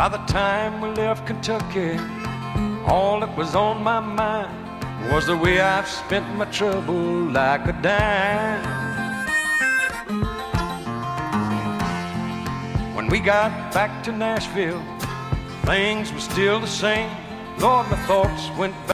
By the time we left Kentucky, all that was on my mind was the way I've spent my trouble like a dime. When we got back to Nashville, things were still the same. Lord, my thoughts went back